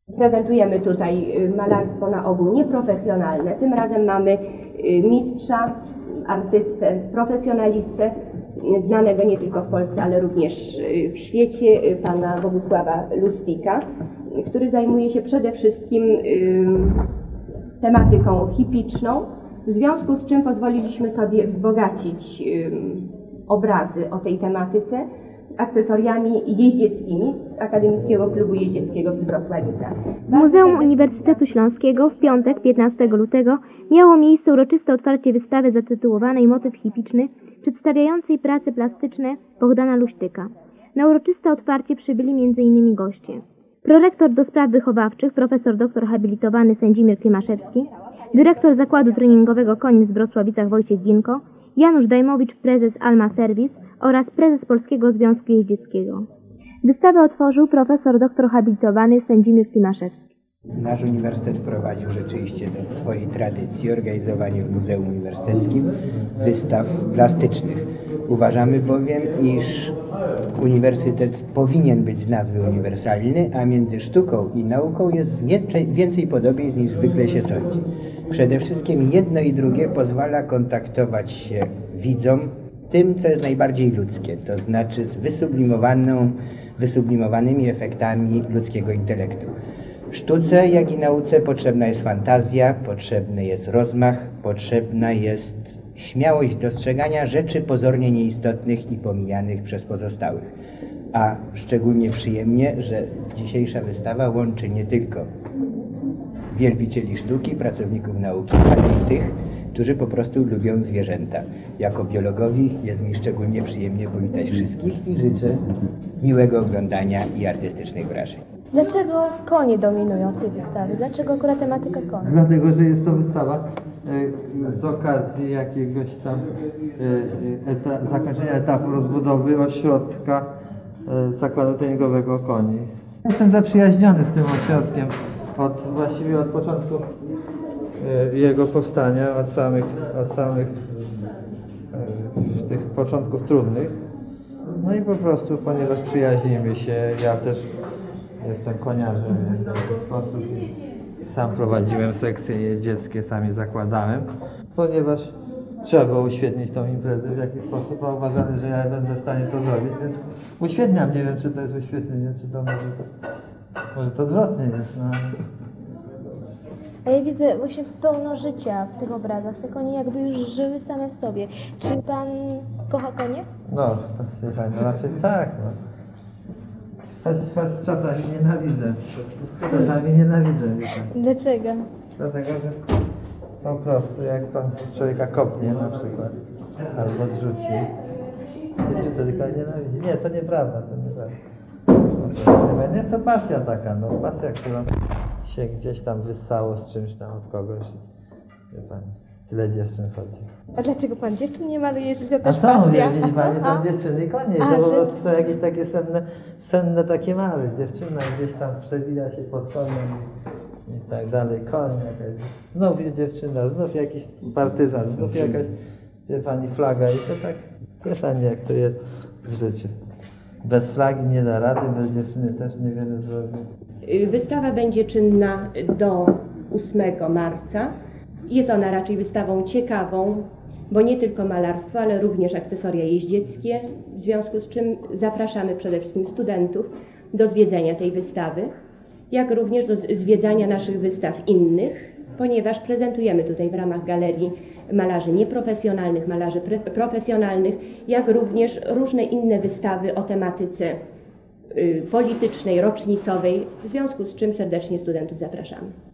Prezentujemy tutaj malarstwo na ogół nieprofesjonalne. Tym razem mamy mistrza, artystę, profesjonalistę, znanego nie tylko w Polsce, ale również w świecie, pana Bogusława Lustika, który zajmuje się przede wszystkim tematyką hipiczną, w związku z czym pozwoliliśmy sobie wzbogacić obrazy o tej tematyce akcesoriami jeździeckimi z Akademickiego Klubu Jeździeckiego w Wrocławica. W Muzeum Uniwersytetu Śląskiego w piątek, 15 lutego, miało miejsce uroczyste otwarcie wystawy zatytułowanej Motyw hipiczny, przedstawiającej prace plastyczne Bohdana Luśtyka. Na uroczyste otwarcie przybyli m.in. goście: prorektor do spraw wychowawczych, profesor doktor habilitowany Sędzimir Klimaszewski, dyrektor Zakładu Treningowego Koniec w Wrocławicach Wojciech Ginko, Janusz Dajmowicz, prezes Alma Service oraz prezes Polskiego Związku Jeździeckiego. Wystawę otworzył profesor doktor habilitowany Sędzimir Klimaszewski. Nasz uniwersytet wprowadził rzeczywiście do swojej tradycji organizowanie w Muzeum Uniwersyteckim wystaw plastycznych. Uważamy bowiem, iż uniwersytet powinien być z nazwy uniwersalny, a między sztuką i nauką jest więcej podobieństw niż zwykle się sądzi. Przede wszystkim jedno i drugie pozwala kontaktować się widzom tym, co jest najbardziej ludzkie, to znaczy z wysublimowanymi efektami ludzkiego intelektu. Sztuce, jak i nauce potrzebna jest fantazja, potrzebny jest rozmach, potrzebna jest śmiałość dostrzegania rzeczy pozornie nieistotnych i pomijanych przez pozostałych. A szczególnie przyjemnie, że dzisiejsza wystawa łączy nie tylko wielbicieli sztuki, pracowników nauki, ale i tych, którzy po prostu lubią zwierzęta. Jako biologowi jest mi szczególnie przyjemnie powitać wszystkich i życzę miłego oglądania i artystycznych wrażeń. Dlaczego konie dominują w tej wystawie? Dlaczego akurat tematyka koni? Dlatego, że jest to wystawa z okazji jakiegoś tam zakończenia etapu rozbudowy ośrodka Zakładu Treningowego Koni. Jestem zaprzyjaźniony z tym ośrodkiem właściwie od początku jego powstania, od samych tych początków trudnych. No i po prostu, ponieważ przyjaźnimy się, ja też jestem koniarzem, więc w ten sposób sam prowadziłem sekcje jeździeckie, sam je zakładałem, ponieważ trzeba było uświetnić tą imprezę w jakiś sposób, a uważałem, że ja będę w stanie to zrobić, więc uświetniam. Nie wiem, czy to jest uświetnienie, czy to może to odwrotnie jest. No. A ja widzę właśnie pełno życia w tych obrazach. Te konie jakby już żyły same w sobie. Czy pan kocha konie? No, wie pani, no raczej tak. No. Czasami nienawidzę. Czasami nienawidzę. Dlaczego? Dlatego, że po prostu jak pan człowieka kopnie na przykład, albo zrzuci, to się wtedy nienawidzi. Nie, to nieprawda, to nieprawda. No, jest to pasja taka, no pasja, którą się gdzieś tam wyssało z czymś tam od kogoś. Wie pani, tyle dziewczyn chodzi. A dlaczego pan dziewczyn nie maluje, jeżeli to też A co pasja? mówię, widzi pani, tam dziewczyny i konie, to po prostu są jakieś takie senne takie mary. Dziewczyna gdzieś tam przewija się pod koniem i tak dalej, koń jakaś. Znów jest dziewczyna, znów jakiś partyzan, znów jakaś, wie pani, flaga i to tak, wie pani, jak to jest w życiu. Bez flagi nie da rady, bez dziewczyny też niewiele zrobi. Wystawa będzie czynna do 8 marca. Jest ona raczej wystawą ciekawą, bo nie tylko malarstwo, ale również akcesoria jeździeckie, w związku z czym zapraszamy przede wszystkim studentów do zwiedzenia tej wystawy, jak również do zwiedzania naszych wystaw innych, ponieważ prezentujemy tutaj w ramach galerii malarzy nieprofesjonalnych, malarzy profesjonalnych, jak również różne inne wystawy o tematyce politycznej, rocznicowej, w związku z czym serdecznie studentów zapraszamy.